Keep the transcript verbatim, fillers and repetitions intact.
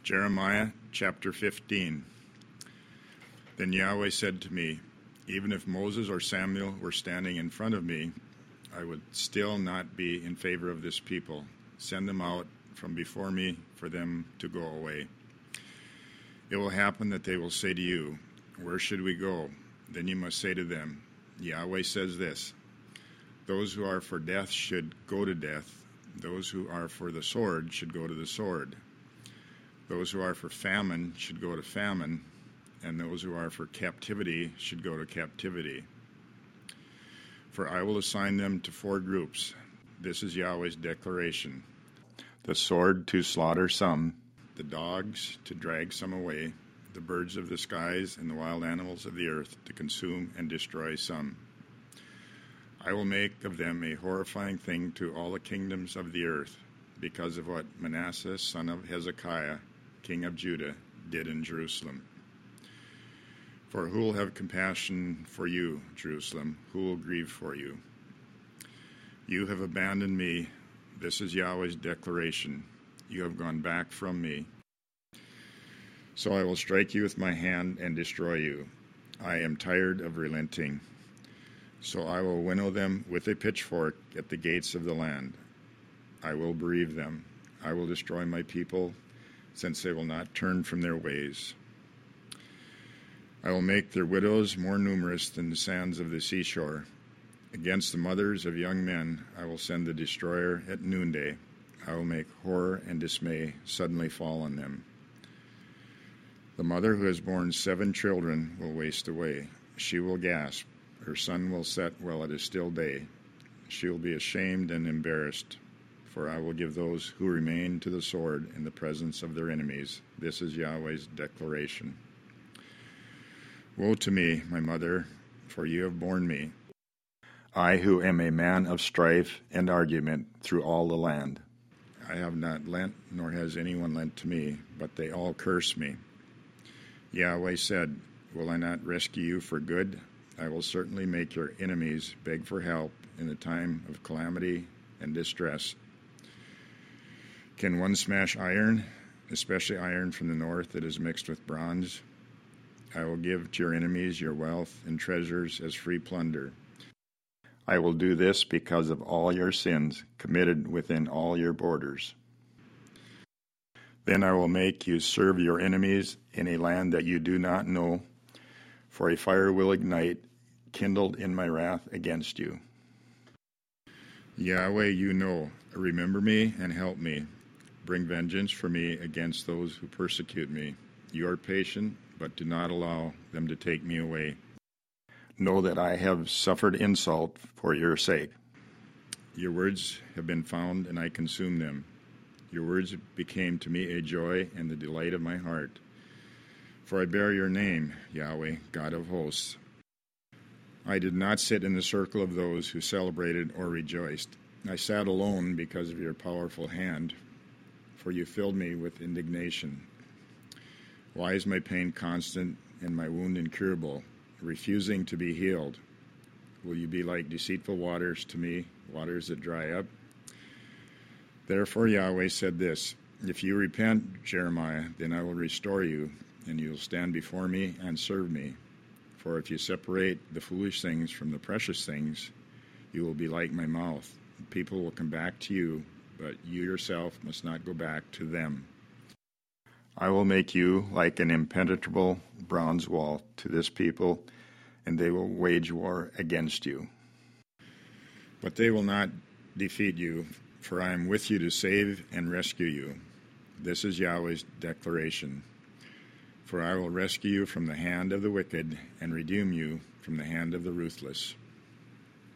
Jeremiah chapter fifteen. Then Yahweh said to me, even if Moses or Samuel were standing in front of me, I would still not be in favor of this people. Send them out from before me for them to go away. It will happen that they will say to you, where should we go? Then you must say to them, Yahweh says this, those who are for death should go to death. Those who are for the sword should go to the sword. Those who are for famine should go to famine, and those who are for captivity should go to captivity. For I will assign them to four groups. This is Yahweh's declaration. The sword to slaughter some, the dogs to drag some away, the birds of the skies and the wild animals of the earth to consume and destroy some. I will make of them a horrifying thing to all the kingdoms of the earth, because of what Manasseh, son of Hezekiah, king of Judah, did in Jerusalem. For who will have compassion for you, Jerusalem? Who will grieve for you? You have abandoned me. This is Yahweh's declaration. You have gone back from me. So I will strike you with my hand and destroy you. I am tired of relenting. So I will winnow them with a pitchfork at the gates of the land. I will bereave them. I will destroy my people, since they will not turn from their ways. I will make their widows more numerous than the sands of the seashore. Against the mothers of young men I will send the destroyer at noonday. I will make horror and dismay suddenly fall on them. The mother who has borne seven children will waste away. She will gasp. Her sun will set while it is still day. She will be ashamed and embarrassed, for I will give those who remain to the sword in the presence of their enemies. This is Yahweh's declaration. Woe to me, my mother, for you have borne me, I who am a man of strife and argument through all the land. I have not lent, nor has anyone lent to me, but they all curse me. Yahweh said, will I not rescue you for good? I will certainly make your enemies beg for help in the time of calamity and distress. Can one smash iron, especially iron from the north that is mixed with bronze? I will give to your enemies your wealth and treasures as free plunder. I will do this because of all your sins committed within all your borders. Then I will make you serve your enemies in a land that you do not know, for a fire will ignite, kindled in my wrath against you. Yahweh, you know, remember me and help me. Bring vengeance for me against those who persecute me. You are patient, but do not allow them to take me away. Know that I have suffered insult for your sake. Your words have been found, and I consumed them. Your words became to me a joy and the delight of my heart. For I bear your name, Yahweh, God of hosts. I did not sit in the circle of those who celebrated or rejoiced. I sat alone because of your powerful hand, for you filled me with indignation. Why is my pain constant and my wound incurable, refusing to be healed? Will you be like deceitful waters to me, waters that dry up? Therefore Yahweh said this, if you repent, Jeremiah, then I will restore you, and you will stand before me and serve me. For if you separate the foolish things from the precious things, you will be like my mouth. People will come back to you, but you yourself must not go back to them. I will make you like an impenetrable bronze wall to this people, and they will wage war against you. But they will not defeat you, for I am with you to save and rescue you. This is Yahweh's declaration. For I will rescue you from the hand of the wicked and redeem you from the hand of the ruthless.